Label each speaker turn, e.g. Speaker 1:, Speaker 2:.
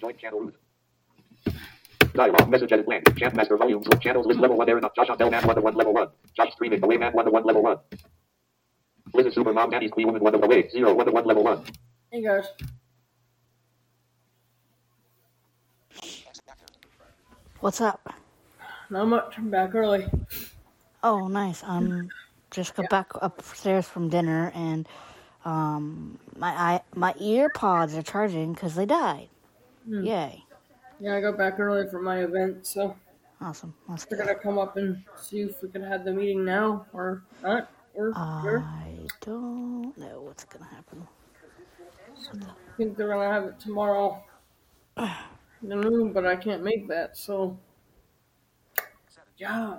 Speaker 1: Join channel root. Dialog. Message edit blank. Chant master volume. Channels list level 1 there enough. Josh on Bell Man 1 to 1 level 1. Josh streaming. Away Man 1 to 1 level 1. Liz is super mom. Daddy's Queen Woman 1 to away. 0 1 to 1 level 1.
Speaker 2: Hey guys.
Speaker 3: What's up?
Speaker 2: Not much. I'm back early.
Speaker 3: Oh, nice. Just got back upstairs from dinner, and my ear pods are charging because they died. Yay!
Speaker 2: Yeah, I got back early for my event, so
Speaker 3: Awesome. That's
Speaker 2: we're
Speaker 3: good.
Speaker 2: gonna come up and see if we can have the meeting now or not. Or
Speaker 3: I don't know what's gonna happen.
Speaker 2: I think they're gonna have it tomorrow afternoon, but I can't make that, so yeah.